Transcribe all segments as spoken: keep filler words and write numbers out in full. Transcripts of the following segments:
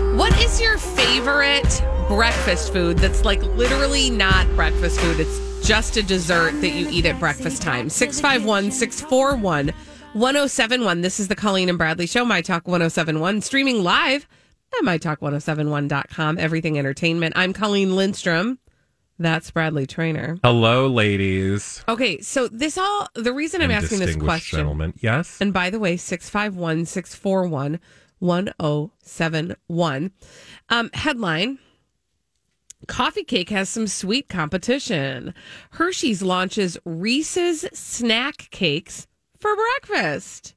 What is your favorite breakfast food that's like literally not breakfast food? It's just a dessert that you eat at breakfast time. six five one, six four one, one oh seven one. This is the Colleen and Bradley Show, My Talk one oh seven one, streaming live at my talk ten seventy-one dot com, everything entertainment. I'm Colleen Lindstrom. That's Bradley Trainer. Hello, ladies. Okay, so this all, the reason I'm And asking this question. Gentlemen. Yes. And by the way, six five one, six four one, one oh seven one. Um, headline, Coffee Cake has some sweet competition. Hershey's launches Reese's Snack Cakes for breakfast.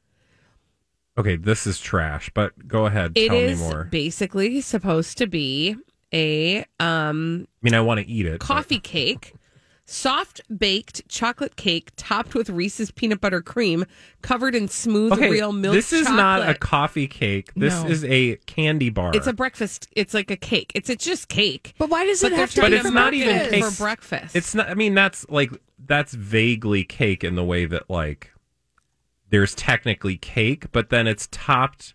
Okay, this is trash, but go ahead. It Tell me is more. basically supposed to be a um, I mean, I want to eat it. coffee but... cake, soft baked chocolate cake topped with Reese's peanut butter cream, covered in smooth okay, real milk this is chocolate. not a coffee cake. This No. is a candy bar. It's a breakfast. It's like a cake. It's it's just cake. But why does But it they're have to trying be But to it's not market even it cake. for breakfast. It's not. I mean, that's like that's vaguely cake in the way that like there's technically cake, but then it's topped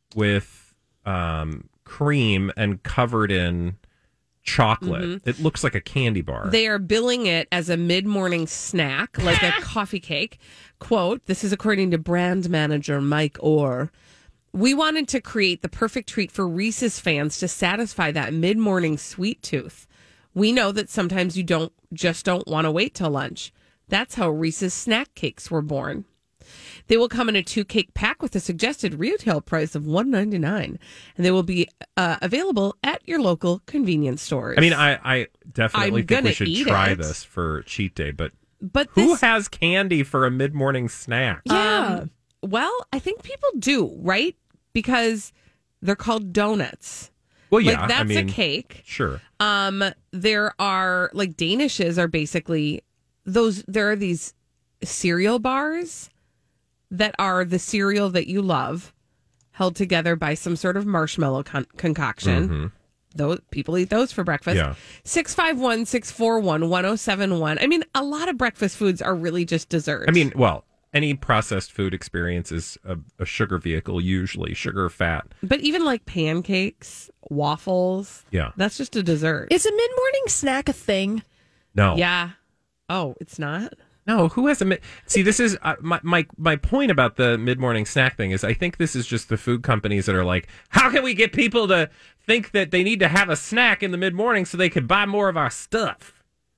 with um, cream and covered in chocolate. Mm-hmm. It looks like a candy bar. They are billing it as a mid-morning snack, like a coffee cake. Quote, this is according to brand manager Mike Orr. We wanted to create the perfect treat for Reese's fans to satisfy that mid-morning sweet tooth. We know that sometimes you don't just don't want to wait till lunch. That's how Reese's snack cakes were born. They will come in a two-cake pack with a suggested retail price of one dollar and ninety-nine cents, and they will be uh, available at your local convenience stores. I mean, I, I definitely I'm think we gonna should eat try it. this for cheat day, but but who this, has candy for a mid-morning snack? Yeah. Um, well, I think people do, right? Because they're called donuts. Well, yeah, like that's I mean, a cake. Sure. Um, there are like Danishes are basically those. There are these cereal bars that are the cereal that you love, held together by some sort of marshmallow con- concoction. Mm-hmm. Those people eat those for breakfast. Yeah. six five one, six four one, one oh seven one. I mean, a lot of breakfast foods are really just dessert. I mean, well, any processed food experience is a, a sugar vehicle, usually sugar, fat. but even like pancakes, waffles, Yeah. that's just a dessert. Is a mid-morning snack a thing? No. Yeah. Oh, it's not? No, who has a mid? See, this is uh, my, my my point about the mid-morning snack thing is I think this is just the food companies that are like, how can we get people to think that they need to have a snack in the mid-morning so they could buy more of our stuff?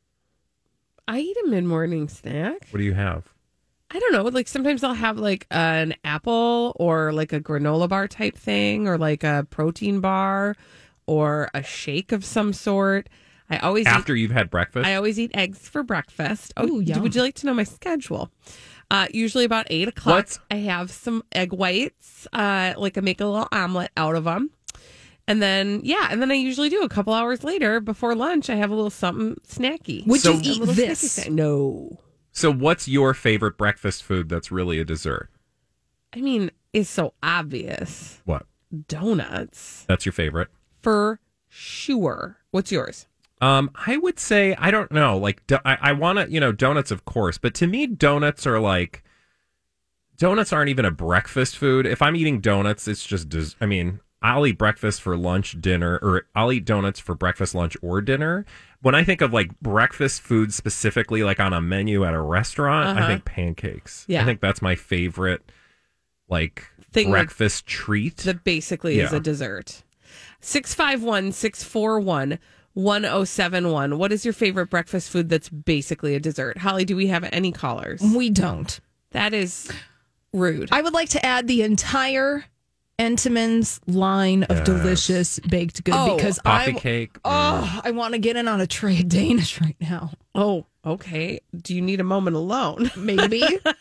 I eat a mid-morning snack. What do you have? I don't know. Like sometimes I'll have like an apple or like a granola bar type thing or like a protein bar or a shake of some sort. I always After eat, you've had breakfast? I always eat eggs for breakfast. Oh, Ooh, yum. would you like to know my schedule? Uh, usually about eight o'clock. What's- I have some egg whites, uh, like I make a little omelet out of them. And then, yeah, and then I usually do a couple hours later before lunch. I have a little something snacky. Would So- you A eat little this? snacky snack. No. So what's your favorite breakfast food that's really a dessert? I mean, it's so obvious. What? Donuts. That's your favorite? For sure. What's yours? Um, I would say, I don't know, like, do, I, I want to, you know, donuts, of course, but to me, donuts are like, donuts aren't even a breakfast food. If I'm eating donuts, it's just, des- I mean, I'll eat breakfast for lunch, dinner, or I'll eat donuts for breakfast, lunch, or dinner. When I think of like breakfast food specifically, like on a menu at a restaurant, Uh-huh. I think pancakes. Yeah. I think that's my favorite, like, Thing like- breakfast treat. That basically is Yeah. a dessert. six five one, six four one, one oh seven one. What is your favorite breakfast food that's basically a dessert? Holly, do we have any callers? We don't. That is rude. I would like to add the entire Entenmann's line of Yes. delicious baked good Oh, because Coffee I cake. oh I want to get in on a tray of Danish right now. oh, okay. Do you need a moment alone? Maybe.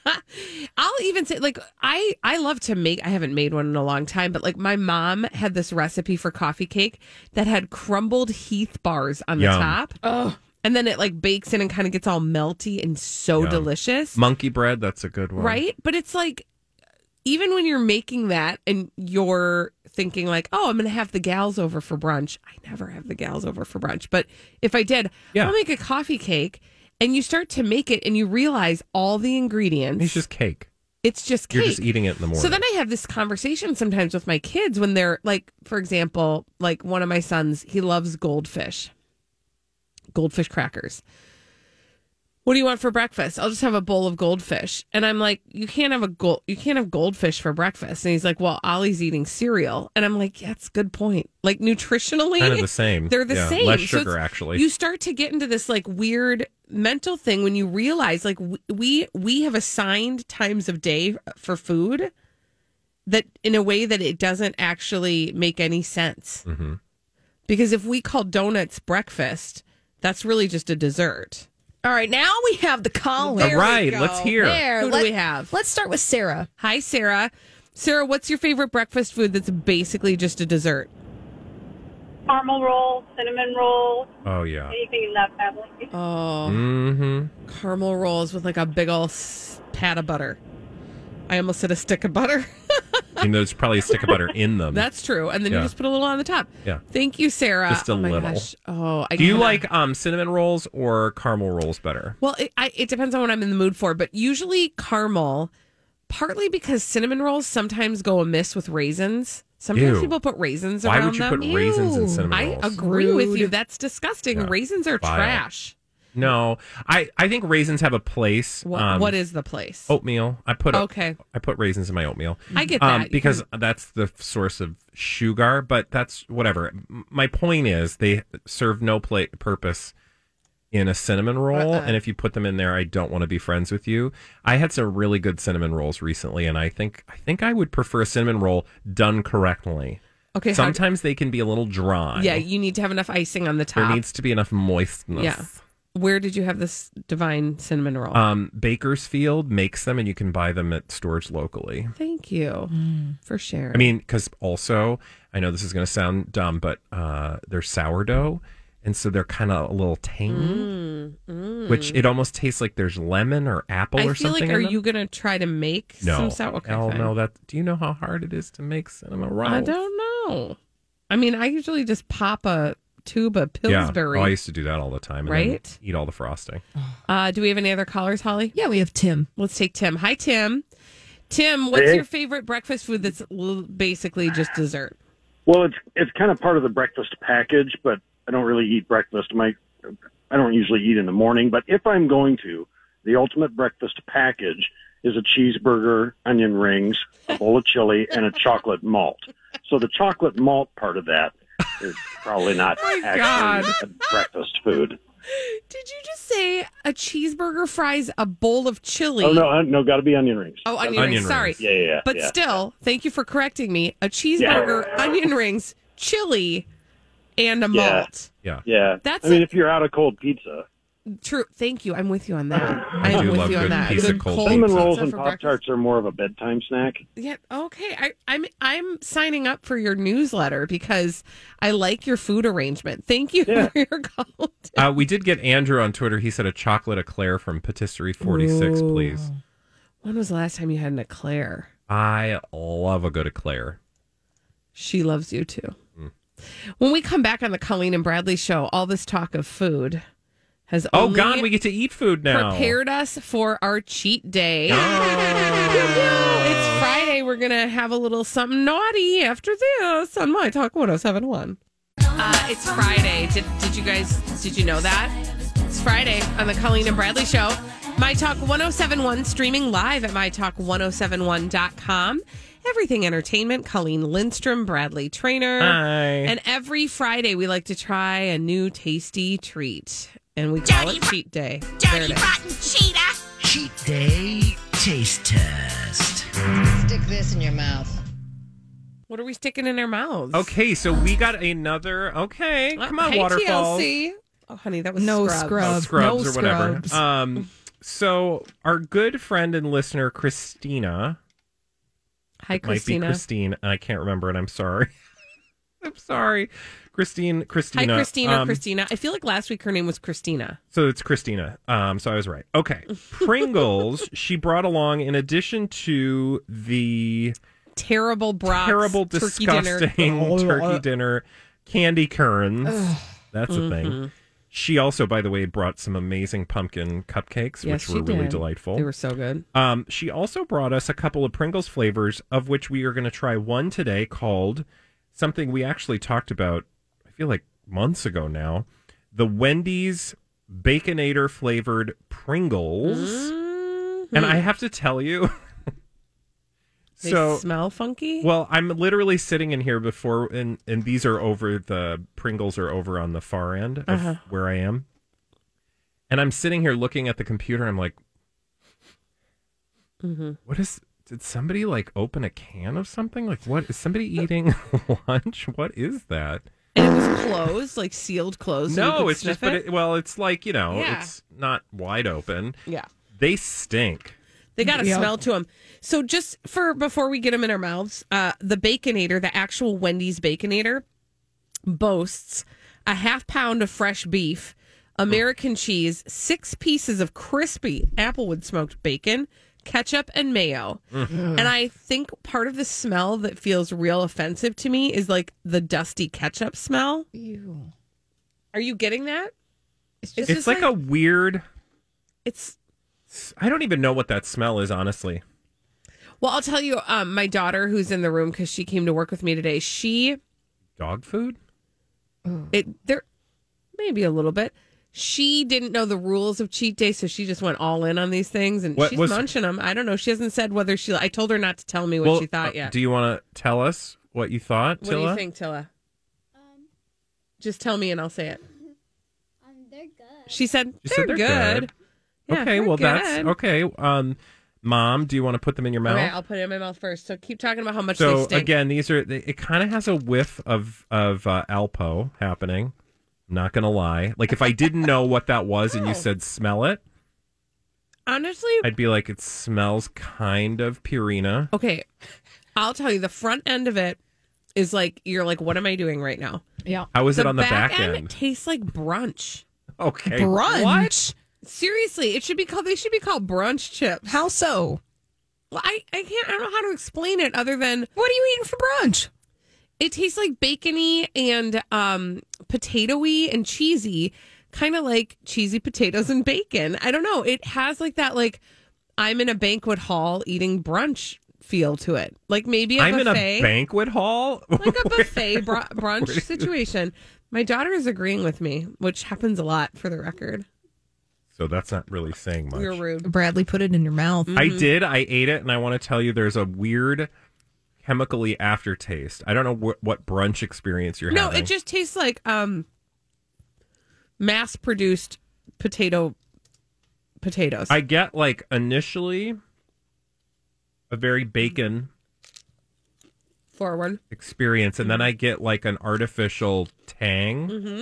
I'll even say, like, I, I love to make, I haven't made one in a long time, but like my mom had this recipe for coffee cake that had crumbled Heath bars on the Yum. top. Oh, And then it like bakes in and kind of gets all melty and so Yum. delicious. Monkey bread, that's a good one. Right? But it's like, even when you're making that and you're thinking like, oh, I'm going to have the gals over for brunch. I never have the gals over for brunch. But if I did, Yeah. I'll make a coffee cake and you start to make it and you realize all the ingredients. It's just cake. It's just cake. You're just eating it in the morning. So then I have this conversation sometimes with my kids when they're like, for example, like one of my sons, he loves goldfish, goldfish crackers. What do you want for breakfast? I'll just have a bowl of goldfish. And I'm like, you can't have a gold, you can't have goldfish for breakfast. And he's like, well, Ollie's eating cereal. And I'm like, yeah, that's a good point. Like nutritionally, kind of the same. They're the yeah, same. Less So sugar, it's- actually. You start to get into this like weird mental thing when you realize like we we, we have assigned times of day for food that in a way that it doesn't actually make any sense. Mm-hmm. Because if we call donuts breakfast, that's really just a dessert. All right, now we have the callers. All right, let's hear. There, Who do let- we have? Let's start with Sarah. Hi, Sarah. Sarah, what's your favorite breakfast food that's basically just a dessert? Caramel rolls, cinnamon rolls, Oh, yeah. anything in that family. Oh, Mm-hmm. caramel rolls with like a big old s- pat of butter. I almost said a stick of butter. And there's probably a stick of butter in them. That's true. And then Yeah. you just put a little on the top. Yeah. Thank you, Sarah. Just a oh my little. Gosh. Oh, I Do you kinda- like um, cinnamon rolls or caramel rolls better? Well, it, I, it depends on what I'm in the mood for, but usually caramel, partly because cinnamon rolls sometimes go amiss with raisins. Sometimes Ew. people put raisins Why around would you them. put raisins in cinnamon I rolls? agree with Rude. you. That's disgusting. Yeah. Raisins are Vile. trash. No, I, I think raisins have a place. What, um, what is the place? oatmeal? I put Okay. I put raisins in my oatmeal. I get that. Um, You because can- that's the source of sugar. But that's whatever. M- My point is, they serve no pla purpose in a cinnamon roll, Uh-uh. and if you put them in there, I don't want to be friends with you. I had some really good cinnamon rolls recently, and I think I think I would prefer a cinnamon roll done correctly. okay. how- Sometimes they can be a little dry. yeah, you need to have enough icing on the top. there needs to be enough moistness. Yeah. Where did you have this divine cinnamon roll? Um, Bakersfield makes them, and you can buy them at stores locally. Thank you for sharing. I mean, because also, I know this is going to sound dumb, but uh, they're sourdough, and so they're kind of a little tangy, which it almost tastes like there's lemon or apple I or feel something. like, are in them. you going to try to make No, some sour? Okay, hell fine. no. That do you know how hard it is to make cinnamon rolls? I don't know. I mean, I usually just pop a tube of Yeah, Pillsbury. oh, I used to do that all the time, and Right? then eat all the frosting. Uh, do we have any other callers, Holly? Yeah, we have Tim. Let's take Tim. Hi, Tim. Tim, what's Hey. your favorite breakfast food that's l- basically just dessert? Well, it's it's kind of part of the breakfast package, but I don't really eat breakfast. My I don't usually eat in the morning, but if I'm going to, the ultimate breakfast package is a cheeseburger, onion rings, a bowl of chili, and a chocolate malt. So the chocolate malt part of that is probably not my actually God. a breakfast food. Did you just say a cheeseburger, fries, a bowl of chili? Oh no, uh, no, got to be onion rings. Oh, onion, Onion rings. Sorry. rings. Yeah, yeah, yeah. But yeah. still, thank you for correcting me. A cheeseburger, onion rings, chili, and a Yeah. malt. Yeah, yeah. That's I mean, a- if you're out of cold pizza, True. Thank you. I'm with you on that. I, I am do with love you on good that. piece of Good cold cold cinnamon pizza. rolls pizza and for Pop breakfast. Tarts are more of a bedtime snack. Yeah. Okay. I, I'm I'm signing up for your newsletter because I like your food arrangement. Thank you Yeah. for your call. uh, we did get Andrew on Twitter. He said a chocolate eclair from Patisserie forty-six, Ooh. please. When was the last time you had an eclair? I love a good eclair. She loves you too. When we come back on the Colleen and Bradley show, all this talk of food has Oh, only God, we get to eat food now. prepared us for our cheat day. Oh. It's Friday. We're going to have a little something naughty after this on My Talk one oh seven one. Uh, it's Friday. Did, did you guys, did you know that? It's Friday on the Colleen and Bradley show. My Talk one oh seven one streaming live at my talk ten seventy-one dot com. Everything Entertainment, Colleen Lindstrom, Bradley Trainer. Hi. And every Friday we like to try a new tasty treat. And we call Dirty it Cheat Day. There Dirty it is. rotten cheetah. Cheat Day Taste Test. Stick this in your mouth. What are we sticking in our mouths? Okay, so we got another. Okay, Uh, come on, hey, Waterfalls. T L C. Oh, honey, that was No scrubs. scrub. Oh, scrubs No or whatever. scrubs. Um, so our good friend and listener Hi, Christina, might be Christina. Christine, and I can't remember, and I'm sorry. I'm sorry, Christine. Hi, Christina. Christina. Um, Christina. I feel like last week her name was Christina. So it's Christina. Um, so I was right. Okay, Pringles. She brought along, in addition to the Terrible broth. terrible, turkey dinner. disgusting turkey dinner candy kerns. That's a thing. She also, by the way, brought some amazing pumpkin cupcakes, Yes, which were she really did. delightful. They were so good. Um, she also brought us a couple of Pringles flavors, of which we are going to try one today called something we actually talked about, I feel like months ago now, the Wendy's Baconator flavored Pringles. Mm-hmm. And I have to tell you, They so smell funky. well, I'm literally sitting in here before, and, and these are over, the Pringles are over on the far end of Uh-huh. where I am. And I'm sitting here looking at the computer. I'm like, Mm-hmm. what is, did somebody like open a can of something? Like, what is somebody eating lunch? What is that? And it was closed, like sealed closed. so you No, could it's just, sniff but it? it, well, it's like, you know, Yeah. it's not wide open. Yeah. They stink. They got a Yep. smell to them. So just for before we get them in our mouths, uh, the Baconator, the actual Wendy's Baconator, boasts a half pound of fresh beef, American cheese, six pieces of crispy applewood smoked bacon, ketchup, and mayo. And I think part of the smell that feels real offensive to me is like the dusty ketchup smell. Ew. Are you getting that? It's just It's like, a weird, It's I don't even know what that smell is, honestly. well, I'll tell you. Um, my daughter, who's in the room because she came to work with me today, she Dog food? it there maybe a little bit. She didn't know the rules of cheat day, so she just went all in on these things, and What she's was- munching them. I don't know. She hasn't said whether she. I told her not to tell me what she thought uh, yet. Do you want to tell us what you thought, what do Tilla? you think, Tilla? Just tell me, and I'll say it. Um, they're good. She said You they're, said they're good. good. Yeah, okay, they're well, that's good. okay. Um, Mom, do you want to put them in your mouth? Okay, I'll put it in my mouth first. So keep talking about how much they So stink. again, these are they, it kind of has a whiff of of uh, Alpo happening. I'm not gonna lie. Like if I didn't know what that was and you said smell it, Honestly, I'd be like, it smells kind of Purina. okay, I'll tell you. The front end of it is like you're like, what am I doing right now? yeah. How is the it on the back, back, end, end? tastes like brunch. Okay, Brunch. Seriously, it should be called. They should be called brunch chips. How so? Well, I, I can't. I don't know how to explain it other than What are you eating for brunch? it tastes like bacony and um, potatoey and cheesy, kind of like cheesy potatoes and bacon. I don't know. It has like that like I'm in a banquet hall eating brunch feel to it. Like maybe a I'm buffet, in a banquet hall. like a buffet br- brunch situation. My daughter is agreeing with me, which happens a lot for the record. So that's not really saying much. You're rude. Bradley, put it in your mouth. I did. I ate it, and I want to tell you, there's a weird chemically aftertaste. I don't know wh- what brunch experience you're No, having. it just tastes like um, mass-produced potato potatoes. I get like initially a very bacon Forward. experience, and then Mm-hmm. I get like an artificial tang Mm-hmm.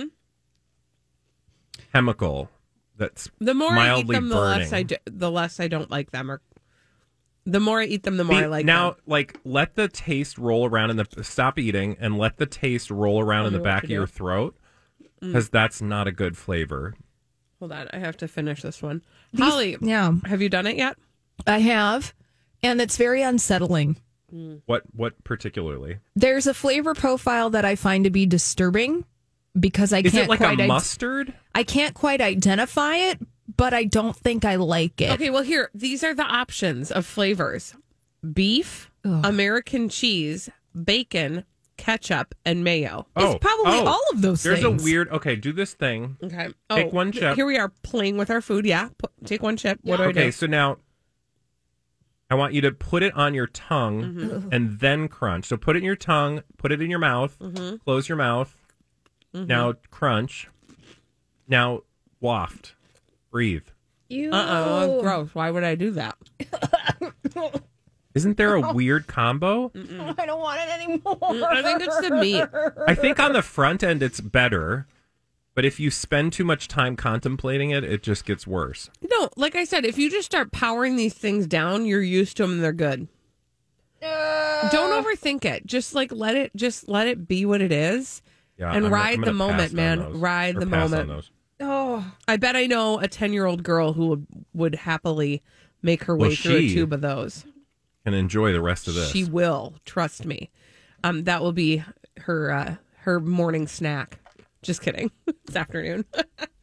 chemical that's The more I eat mildly them, the burning. less I do, the less I don't like them. Or the more I eat them, the more Be- I like now, them. like, let the taste roll around in the stop eating and let the taste roll around Tell in the me what back to of your do. throat Mm. because that's not a good flavor. Hold on, I have to finish this one. These- Holly, Yeah, have you done it yet? I have. And it's very unsettling. What? What particularly? There's a flavor profile that I find to be disturbing because I Is can't it like quite a id- mustard? I can't quite identify it, but I don't think I like it. Okay, well here, these are the options of flavors: beef, Ugh. American cheese, bacon, ketchup, and mayo. It's probably all of those There's things. a weird. Okay, do this thing. Okay, Take one chip. Here we are playing with our food. Yeah, P- take one chip. What do I Okay, do? so now I want you to put it on your tongue Mm-hmm. and then crunch. So put it in your tongue, put it in your mouth, Mm-hmm. close your mouth. Now crunch. Now waft. Breathe. Ew. Uh oh, gross. Why would I do that? Isn't there a weird combo? I don't want it anymore. I think it's the meat. I think on the front end it's better, but if you spend too much time contemplating it, it just gets worse. No, like I said, if you just start powering these things down, you're used to them and they're good. Don't overthink it. Just like let it just let it be what it is. Yeah, And I'm- ride I'm the gonna moment, pass on man. those. Ride Or the pass on moment. those. Oh, I bet I know a ten-year-old girl who would, would happily make her way Well, through a she- tube of those. And enjoy the rest of this. She will, trust me. Um, that will be her uh, her morning snack. Just kidding. It's afternoon.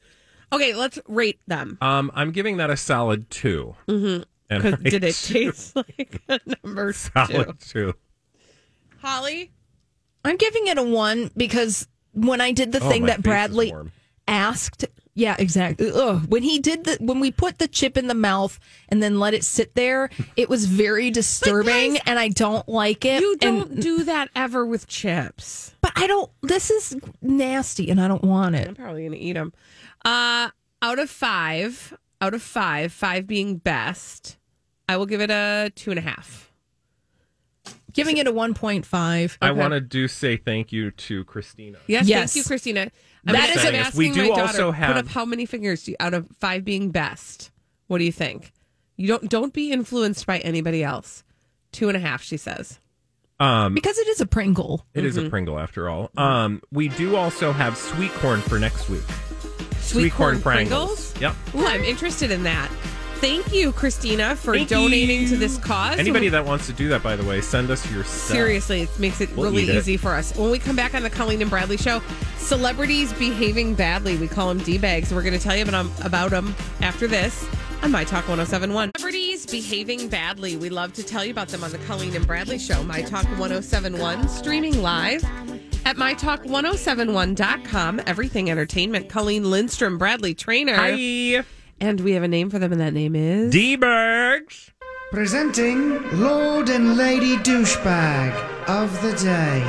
Okay, let's rate them. Um, I'm giving that a solid two. Mm-hmm. And Because I did it two- taste like a number solid two? two? Holly? I'm giving it a one because when I did the Oh, thing my that face is Bradley warm. asked, yeah, exactly. Ugh. When he did the, when we put the chip in the mouth and then let it sit there, it was very disturbing, guys, and I don't like it. You don't and, do that ever with chips. but I don't. This is nasty, and I don't want I'm it. probably going to eat them. Uh, out of five, out of five, five being best, I will give it a two and a half. Giving it a one point five. I Okay. want to do say thank you to Christina. Yes, Yes. thank you, Christina. That I'm is asking a- asking we do my daughter, also put have- up how many fingers do you, out of five being best. What do you think? You don't don't be influenced by anybody else. Two and a half, she says. Um, Because it is a Pringle. it is a Pringle after all. Um, we do also have sweet corn for next week. Sweet, corn, Pringles. Pringles. Yep. Ooh, I'm interested in that. Thank you, Christina, for Thank donating you. to this cause. Anybody that wants to do that, by the way, send us your stuff. Seriously, it makes it We'll really eat it. easy for us. When we come back on the Colleen and Bradley show, celebrities behaving badly. We call them D-bags. We're going to tell you about, about them after this on My Talk ten seventy-one. Celebrities behaving badly. We love to tell you about them on the Colleen and Bradley show. My Talk ten seventy-one, streaming live at my talk ten seventy-one dot com. Everything Entertainment. Colleen Lindstrom, Bradley Trainer. Hi. And we have a name for them, and that name is... D-Bergs. Presenting Lord and Lady Douchebag of the Day.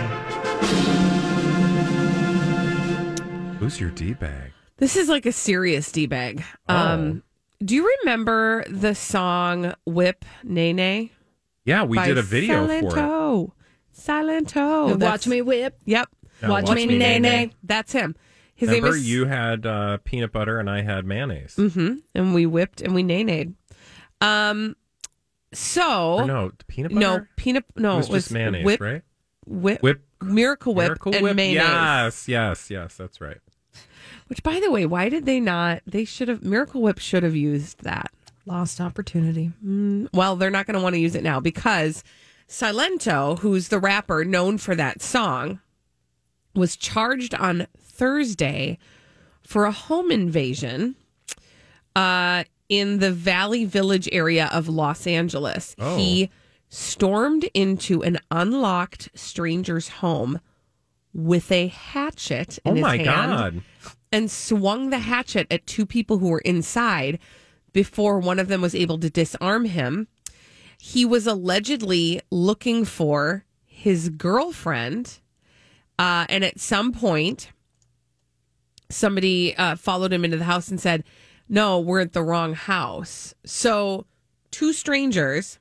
Who's your D-bag? This is like a serious D-bag. Oh. Um, do you remember the song Whip Nene? Yeah, we by did a video for it. Silento. Silento. Watch That's- me whip. Yep. Yeah, Watch, Watch me, Me nay, Nay nay. That's him. His Remember, name is... you had uh, peanut butter and I had mayonnaise. Mm-hmm. And we whipped and we nay-nayed. Um, so... Or no, peanut butter? No, peanut... No, it was, just mayonnaise, whip, right? Whip, Whip. Miracle Whip Miracle and Whip? mayonnaise. Yes, yes, yes, that's right. Which, by the way, why did they not... They should have... Miracle Whip should have used that. Lost opportunity. Well, they're not going to want to use it now because Silento, who's the rapper known for that song, was charged on Thursday for a home invasion uh, in the Valley Village area of Los Angeles. Oh. He stormed into an unlocked stranger's home with a hatchet in Oh his my hand God. and swung the hatchet at two people who were inside before one of them was able to disarm him. He was allegedly looking for his girlfriend. Uh, and at some point, somebody uh, followed him into the house and said, no, we're at the wrong house. So two strangers,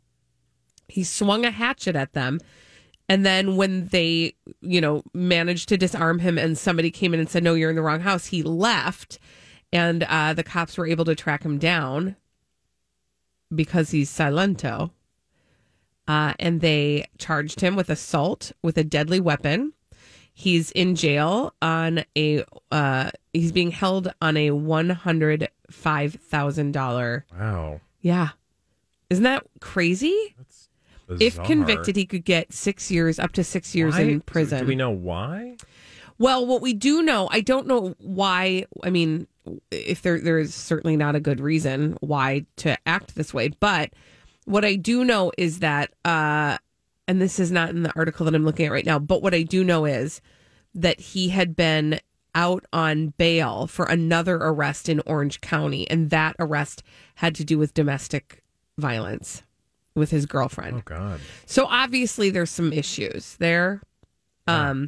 he swung a hatchet at them. And then when they, you know, managed to disarm him and somebody came in and said, no, you're in the wrong house, he left. And uh, the cops were able to track him down because he's Silento. Uh, and they charged him with assault with a deadly weapon. He's in jail on a, uh, he's being held on a one hundred five thousand dollars. Wow. Yeah. Isn't that crazy? That's If bizarre. convicted, he could get six years, up to six years Why- in prison. Do we know why? Well, what we do know, I don't know why. I mean, if there there is certainly not a good reason why to act this way, but what I do know is that, uh, and this is not in the article that I'm looking at right now, but what I do know is that he had been out on bail for another arrest in Orange County, and that arrest had to do with domestic violence with his girlfriend. Oh, God. So obviously there's some issues there. Um,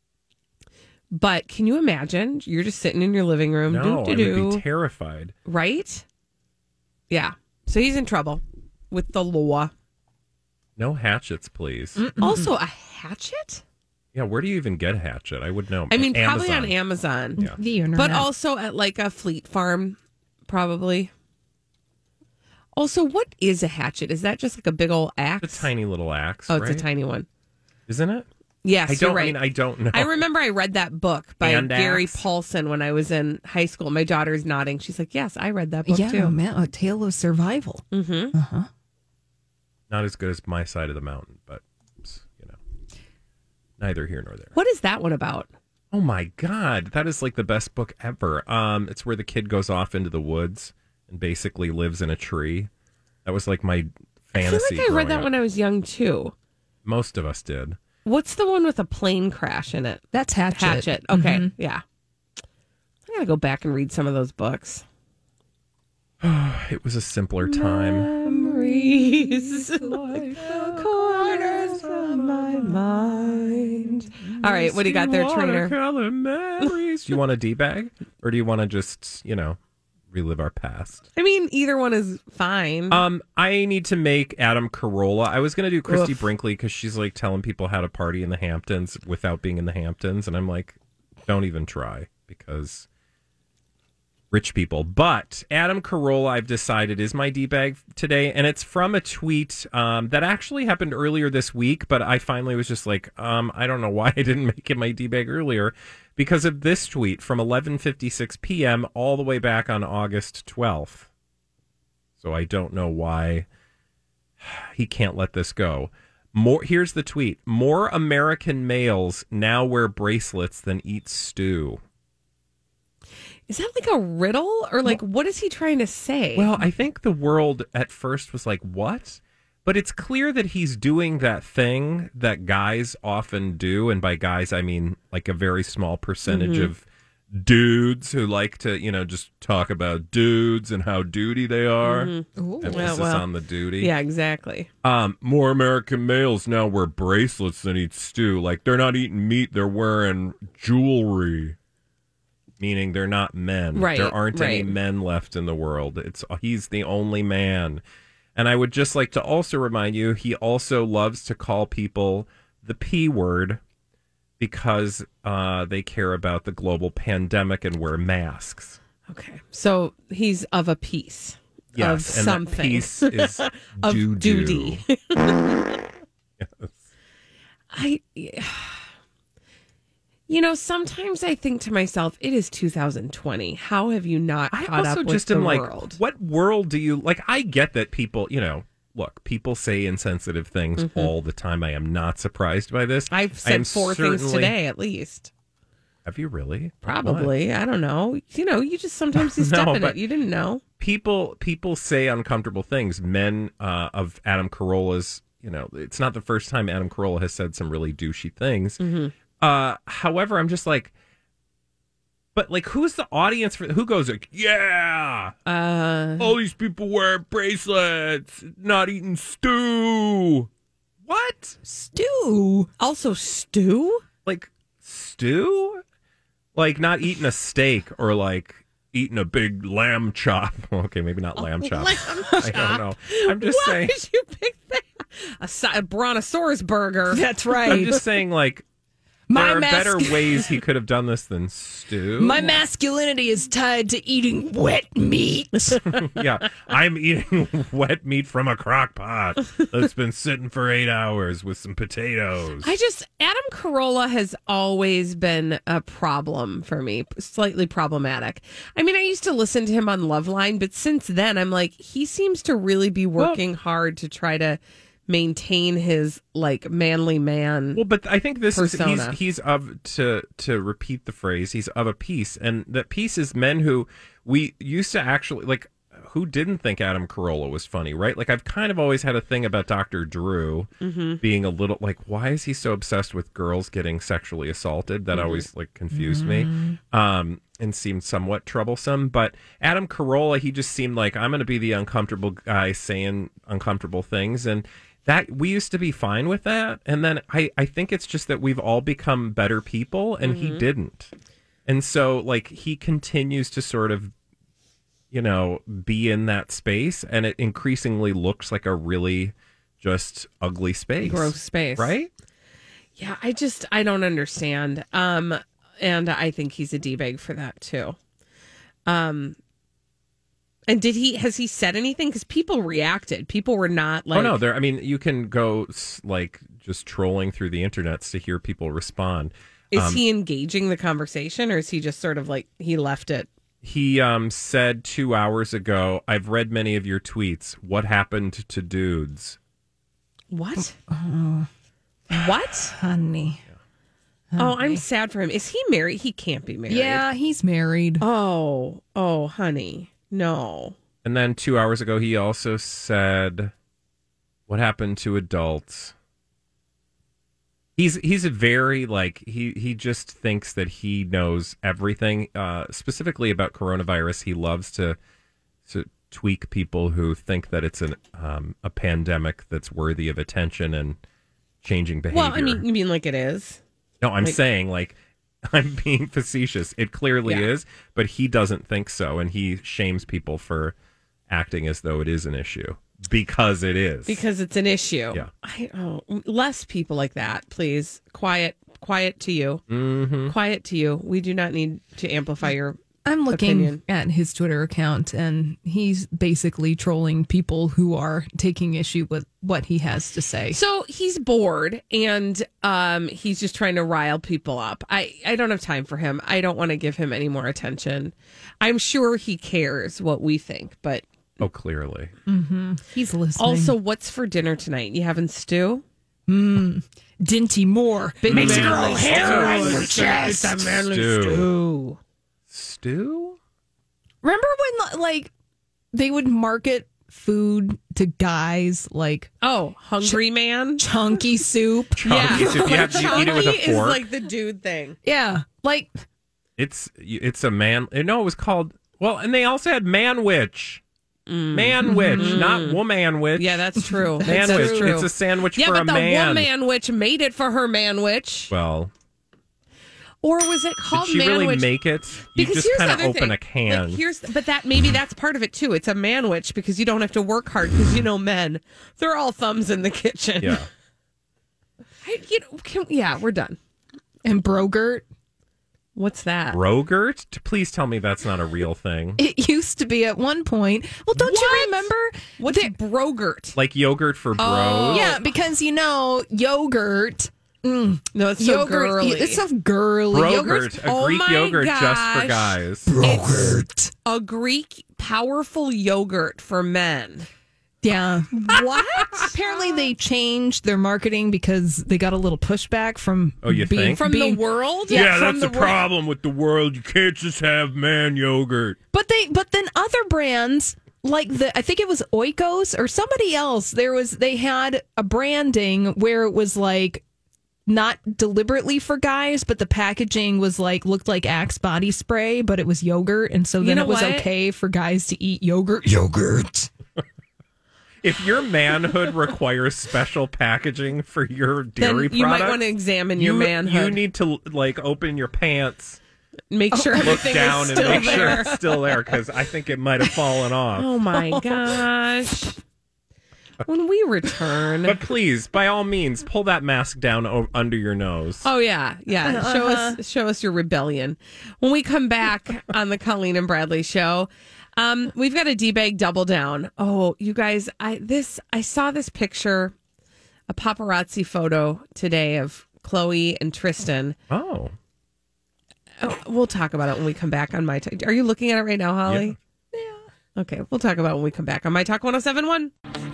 but can you imagine? You're just sitting in your living room. No, I would doo-doo-doo, be terrified. right? Yeah. So he's in trouble with the law. No hatchets, please. Also, a hatchet? Yeah, where do you even get a hatchet? I would know. I mean, probably on Amazon. Amazon. Yeah. The internet. But also at like a Fleet Farm, probably. Also, what is a hatchet? Is that just like a big old axe? It's a tiny little axe, Oh, it's right? a tiny one. Isn't it? Yes, I don't you're right. I mean, I don't know. I remember I read that book by Hand Gary axe? Paulson when I was in high school. My daughter's nodding. She's like, yes, I read that book yeah, too. man, a tale of survival. Mm-hmm. Uh-huh. Not as good as my side of the mountain, but, you know, neither here nor there. What is that one about? Oh my God, that is like the best book ever. Um, it's where the kid goes off into the woods and basically lives in a tree. That was like my fantasy. I feel like I read that up. when I was young too. Most of us did. What's the one with a plane crash in it? That's Hatchet. Hatchet. Okay, Mm-hmm. yeah. I gotta go back and read some of those books. It was a simpler time. Memories like the corners of my mind. All right, what do you got there, trainer? Watercolor memories. Do you want a D-bag? Or do you want to just, you know, relive our past? I mean, either one is fine. Um, I need to make Adam Carolla. I was going to do Christy Oof. Brinkley because she's like telling people how to party in the Hamptons without being in the Hamptons. And I'm like, don't even try because rich people. But Adam Carolla, I've decided, is my D-bag today. And it's from a tweet um, that actually happened earlier this week. But I finally was just like, um, I don't know why I didn't make it my D-bag earlier. Because of this tweet from eleven fifty-six p.m. all the way back on August twelfth. So I don't know why he can't let this go. More. Here's the tweet. More American males now wear bracelets than eat stew. Is that like a riddle? Or like, what is he trying to say? Well, I think the world at first was like, what? But it's clear that he's doing that thing that guys often do. And by guys, I mean like a very small percentage Mm-hmm. of dudes who like to, you know, just talk about dudes and how duty they are. Mm-hmm. Emphasis well, on the duty. yeah, exactly. Um, more American males now wear bracelets than eat stew. Like they're not eating meat, they're wearing jewelry. Meaning they're not men. Right, There aren't any right. men left in the world. It's he's the only man. And I would just like to also remind you, he also loves to call people the P word because uh, they care about the global pandemic and wear masks. Okay. So he's of a piece. Yes, of and something. that piece is of doo-doo. duty. Yes. I, you know, sometimes I think to myself, it is two thousand twenty. How have you not I caught also up with just the am like, world? what world do you like? I get that people, you know, look, people say insensitive things all the time. I am not surprised by this. I've I said am four things certainly- today, at least. Have you really? Probably. I don't know. You know, you just sometimes you step No, in but- it. You didn't know. People people say uncomfortable things. Men uh, of Adam Carolla's, you know, it's not the first time Adam Carolla has said some really douchey things. Mm-hmm. Uh, however, I'm just like, but like, who's the audience for? Who goes like, yeah, Uh, all these people wear bracelets, not eating stew. What? Stew. also, stew? Like stew? Like not eating a steak or like eating a big lamb chop. Okay, maybe not lamb chop. I don't know. I'm just Why saying. did you pick that? A, si- a brontosaurus burger. That's I'm right. just saying, like, My there are mas- better ways he could have done this than stew. My masculinity is tied to eating wet meat. Yeah, I'm eating wet meat from a crock pot that's been sitting for eight hours with some potatoes. I just, Adam Carolla has always been a problem for me, slightly problematic. I mean, I used to listen to him on Loveline, but since then, I'm like, he seems to really be working hard to try to maintain his like manly man. Well, but I think this persona. is he's he's of to to repeat the phrase. He's of a piece, and that piece is men who we used to actually like. Who didn't think Adam Carolla was funny, right? Like I've kind of always had a thing about Doctor Drew Mm-hmm. being a little like, why is he so obsessed with girls getting sexually assaulted? That Mm-hmm. always like confused me, um, and seemed somewhat troublesome. But Adam Carolla, he just seemed like I'm going to be the uncomfortable guy saying uncomfortable things, and that we used to be fine with that. And then I, I think it's just that we've all become better people, and Mm-hmm. he didn't. And so like he continues to sort of, you know, be in that space, and it increasingly looks like a really just ugly space. Gross space. Right? Yeah, I just, I don't understand. Um, and I think he's a D-bag for that too. Um, and did he, has he said anything? Because people reacted. People were not like, oh, no, there, I mean, you can go s- like just trolling through the internets to hear people respond. is Um, he engaging the conversation, or is he just sort of like, he left it? He um, said two hours ago, I've read many of your tweets. What happened to dudes? What? Oh, What? honey. Oh, I'm sad for him. Is he married? He can't be married. Yeah, he's married. Oh, oh, honey. No. And then two hours ago, he also said, what happened to adults? He's he's a very, like, he, he just thinks that he knows everything, uh, specifically about coronavirus. He loves to, to tweak people who think that it's an um, a pandemic that's worthy of attention and changing behavior. Well, I mean, you mean like it is? No, I'm like, saying, like, I'm being facetious. It clearly Yeah. is, but he doesn't think so, and he shames people for acting as though it is an issue because it is. Because it's an issue. Yeah. I, oh, less people like that, please. Quiet, quiet to you. Mm-hmm. Quiet to you. We do not need to amplify your I'm looking opinion. at his Twitter account, and he's basically trolling people who are taking issue with what he has to say. So he's bored, and um, he's just trying to rile people up. I, I don't have time for him. I don't want to give him any more attention. I'm sure he cares what we think, but Oh, clearly. Mm-hmm. He's listening. also, what's for dinner tonight? You having stew? Mm, Dinty Moore. Big Makes manly girl stew. hair on your It's chest. a manly Stew. stew. Stew? Remember when, like, they would market food to guys like Oh, hungry man? chunky soup? Chunky soup. You have to eat it with a Chunky is fork. like the dude thing. Yeah, like It's it's a man. No, it was called. Well, and they also had manwich. Manwich, not womanwich. Yeah, that's true. Manwich. That's true. It's a sandwich yeah, for but a the man. woman witch made it for her man witch. Well, Or was it did called she man really witch? make it? You Because just here's kind the of other open thing. a can. Like, here's, but that maybe that's part of it too. It's a man witch because you don't have to work hard because you know men, they're all thumbs in the kitchen. yeah. I, you know, can, yeah, we're done. and Brogurt. What's that? Rogurt? Please tell me that's not a real thing. It used to be at one point. Well, don't you What? remember? What's There- brogurt? Like yogurt for bros. Oh. Yeah, because you know yogurt. Mm, No, it's so yogurt. girly. It's so girly. Brogurt, Yogurt's a Oh Greek my yogurt just gosh. for guys. Brogurt. a Greek powerful yogurt for men. Yeah. What? Apparently, they changed their marketing because they got a little pushback from. Oh, you being, think? From being- the world? Yeah, From that's the, the world. problem with the world. You can't just have man yogurt. But they, but then other brands like the, I think it was Oikos or somebody else. There was they had a branding where it was like not deliberately for guys, but the packaging was like looked like Axe body spray, but it was yogurt, and so You then know it was what? okay for guys to eat yogurt. Yogurt. If your manhood requires special packaging for your Then dairy you might products, want to examine your you, manhood. you need to like open your pants, Make sure look everything down, is and still make there. sure it's still there because I think it might have fallen off. Oh my gosh. When we return. But please, by all means, pull that mask down o- under your nose. Oh yeah, yeah. Show us show us your rebellion. When we come back on the Colleen and Bradley show, um, we've got a D-bag double down. Oh, you guys, I this I saw this picture, a paparazzi photo today of Chloe and Tristan. Oh. Oh, we'll talk about it when we come back on My Talk. Are you looking at it right now, Holly? Yeah. Okay, we'll talk about it when we come back on My Talk one oh seven one.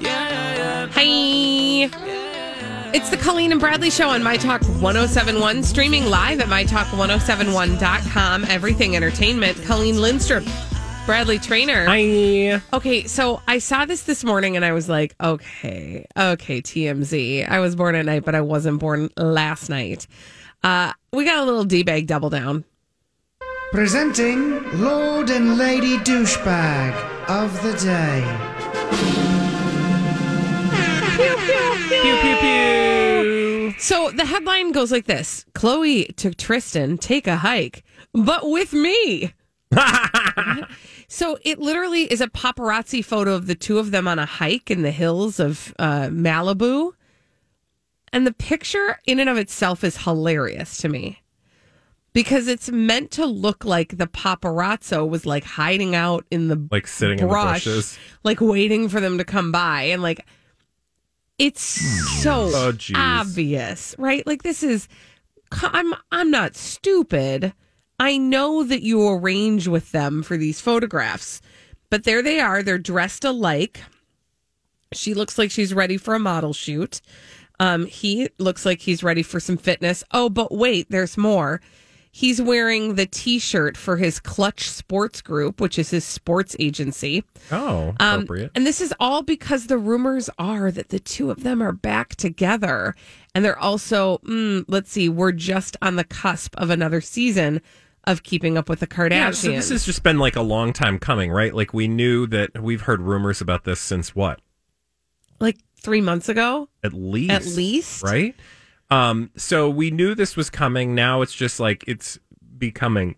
Hi. It's the Colleen and Bradley show on My Talk one oh seven one, streaming live at my talk one oh seven one dot com. Everything Entertainment. Colleen Lindstrom, Bradley Trainer. Hi. Okay, so I saw this this morning and I was like, okay, okay, T M Z. I was born at night, but I wasn't born last night. Uh, we got a little D-bag double down. Presenting Lord and Lady Douchebag of the Day. Pew, pew, pew. So the headline goes like this: Chloe took Tristan take a hike, but with me. So it literally is a paparazzi photo of the two of them on a hike in the hills of uh, Malibu. And the picture in and of itself is hilarious to me because it's meant to look like the paparazzo was like hiding out in the Like sitting brush, in the bushes. like waiting for them to come by. And like, it's so Oh, geez. obvious, right? Like this is, I'm, I'm not stupid. I know that you arrange with them for these photographs, but there they are. They're dressed alike. She looks like she's ready for a model shoot. Um, he looks like he's ready for some fitness. Oh, but wait, there's more. He's wearing the T-shirt for his Clutch Sports Group, which is his sports agency. Oh, Um, appropriate. and this is all because the rumors are that the two of them are back together. And they're also, mm, let's see, we're just on the cusp of another season of Keeping Up with the Kardashians. Yeah, so this has just been like a long time coming, right? Like we knew that we've heard rumors about this since what? Like three months ago? At least. At least. Right? Um, so we knew this was coming. Now it's just like it's becoming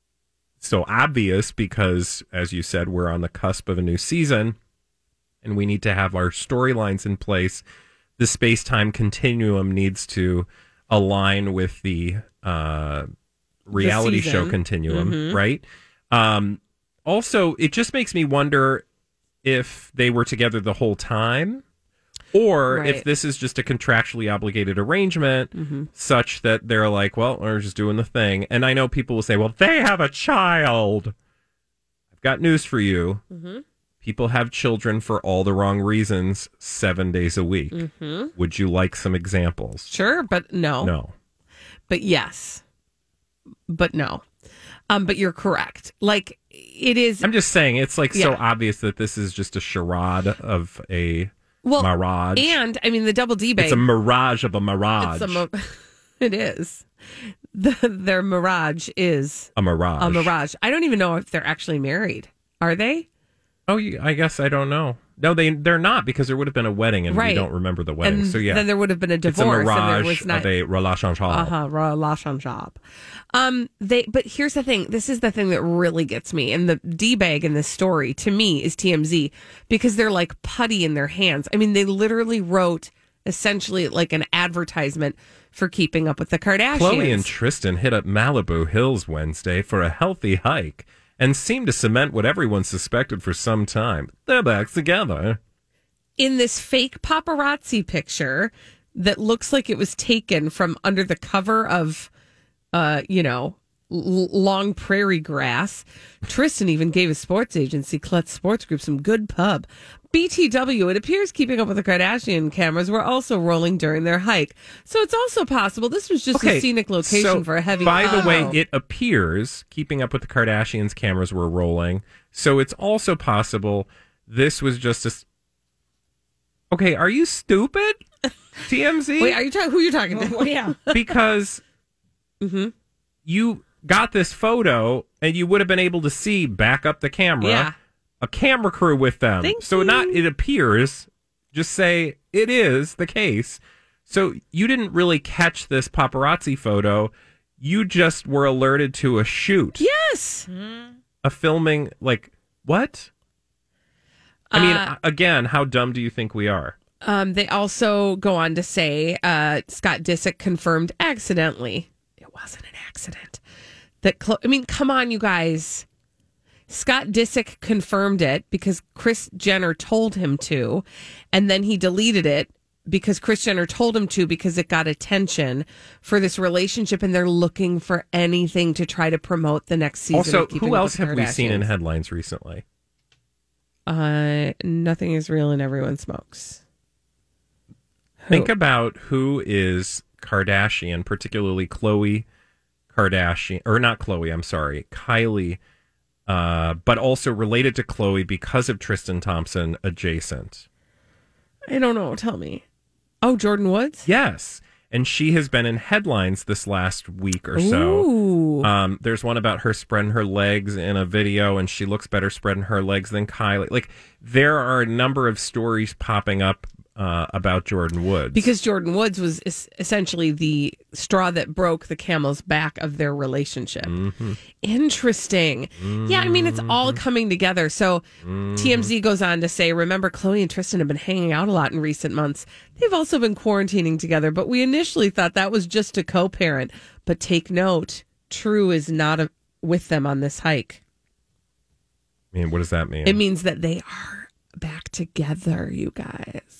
so obvious because, as you said, we're on the cusp of a new season and we need to have our storylines in place. The space-time continuum needs to align with the uh, reality The show season. continuum, Mhm. right? Um, also, it just makes me wonder if they were together the whole time. Or Right. if this is just a contractually obligated arrangement Mhm. such that they're like, well, we're just doing the thing. And I know people will say, well, they have a child. I've got news for you. Mm-hmm. People have children for all the wrong reasons seven days a week. Mm-hmm. Would you like some examples? Sure, but no. No. But yes. But no. Um, but you're correct. Like, it is... I'm just saying, it's like so Yeah. obvious that this is just a charade of a Well, mirage. And, I mean, the double D bag... It's a mirage of a mirage. It's a mo- it is. The, their mirage is a mirage. a mirage. I don't even know if they're actually married. Are they? Oh, you- I guess I don't know. No, they they're not because there would have been a wedding and we Right. don't remember the wedding. And so yeah, then there would have been a it's a divorce. mirage and there was not, of a relationship. Uh-huh, relationship. Um, they, but here's the thing. This is the thing that really gets me. And the D-bag in this story, to me, is T M Z because they're like putty in their hands. I mean, they literally wrote essentially like an advertisement for Keeping Up with the Kardashians. Chloe and Tristan hit up Malibu Hills Wednesday for a healthy hike and seemed to cement what everyone suspected for some time. They're back together. In this fake paparazzi picture that looks like it was taken from under the cover of, uh, you know, l- long prairie grass. Tristan even gave his sports agency, Klutz Sports Group, some good pub. B T W, it appears Keeping Up with the Kardashian cameras were also rolling during their hike. So it's also possible this was just a scenic location so for a heavy By the way, Oh. it appears Keeping Up with the Kardashians cameras were rolling. So it's also possible this was just a... s- Okay, are you stupid? T M Z? Wait, are you talking? Who are you talking to? Oh, yeah. Because Mm-hmm. you got this photo and you would have been able to see back up the camera Yeah. a camera crew with them. Thank so you. not it appears, just say it is the case. So you didn't really catch this paparazzi photo. You just were alerted to a shoot, Yes. a filming. Like what? I mean, Uh, again, how dumb do you think we are? Um, they also go on to say uh, Scott Disick confirmed accidentally. It wasn't an accident. That Chlo- I mean, come on, you guys. Scott Disick confirmed it because Kris Jenner told him to, and then he deleted it because Kris Jenner told him to because it got attention for this relationship, and they're looking for anything to try to promote the next season. Also, of Keeping who Up else with have we seen in Kardashians. headlines recently? Uh, nothing is real and everyone smokes. Think Who? about who is Kardashian, particularly Khloe Kardashian, or not Khloe, I'm sorry, Kylie, uh, but also related to Khloe because of Tristan Thompson adjacent. I don't know. Tell me. Oh, Jordan Woods? Yes. And she has been in headlines this last week or so. Ooh. Um, there's one about her spreading her legs in a video, and she looks better spreading her legs than Kylie. Like, there are a number of stories popping up uh, about Jordan Woods. Because Jordan Woods was es- essentially the straw that broke the camel's back of their relationship. Mm-hmm. Interesting. Yeah, I mean, it's all coming together. So T M Z goes on to say, remember, Khloe and Tristan have been hanging out a lot in recent months. They've also been quarantining together, but we initially thought that was just a co-parent. But take note, True is not a- with them on this hike. I mean, what does that mean? It means that they are back together, you guys.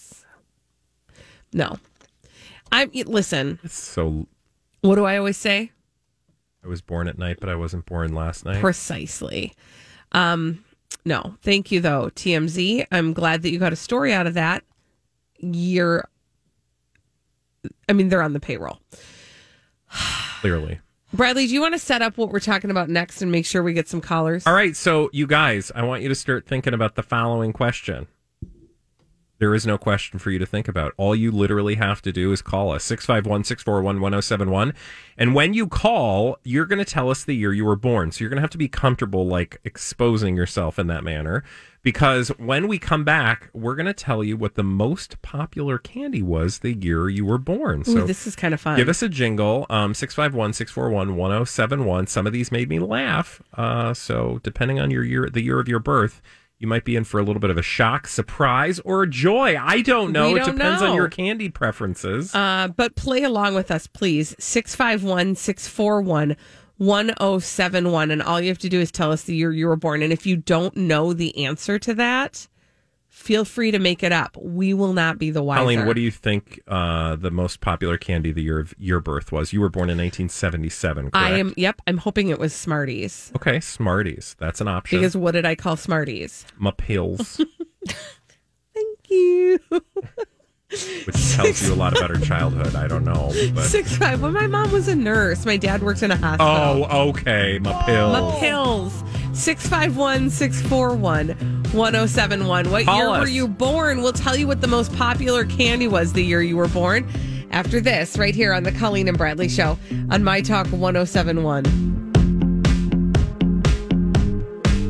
No. I listen, It's so... what do I always say? I was born at night, but I wasn't born last night. Precisely. Um, no, thank you though, T M Z. I'm glad that you got a story out of that. You're I mean, they're on the payroll. Clearly. Bradley, do you want to set up what we're talking about next and make sure we get some callers? All right, so you guys, I want you to start thinking about the following question. There is no question for you to think about. All you literally have to do is call us, six five one, six four one, one oh seven one. And when you call, you're going to tell us the year you were born. So you're going to have to be comfortable, like, exposing yourself in that manner. Because when we come back, we're going to tell you what the most popular candy was the year you were born. Ooh, so this is kind of fun. Give us a jingle, um, six five one, six four one, one oh seven one. Some of these made me laugh. Uh, so depending on your year, the year of your birth, you might be in for a little bit of a shock, surprise, or joy. I don't know. We It don't depends know. on your candy preferences. Uh, but play along with us, please. six five one, six four one, one oh seven one. And all you have to do is tell us the year you were born. And if you don't know the answer to that, feel free to make it up. We will not be the wiser. Colleen, what do you think uh, the most popular candy the year of your birth was? You were born in nineteen seventy-seven, correct? I am, yep, I'm hoping it was Smarties. Okay, Smarties. That's an option. Because what did I call Smarties? My pills, Thank you. which tells you a lot about her childhood. I don't know. But... Six five. Well, my mom was a nurse. My dad worked in a hospital. Oh, okay. My pills. My pills. six five one, six four one, one oh seven one. What Call year us. were you born? We'll tell you what the most popular candy was the year you were born. After this, right here on the Colleen and Bradley Show on My Talk one oh seven one.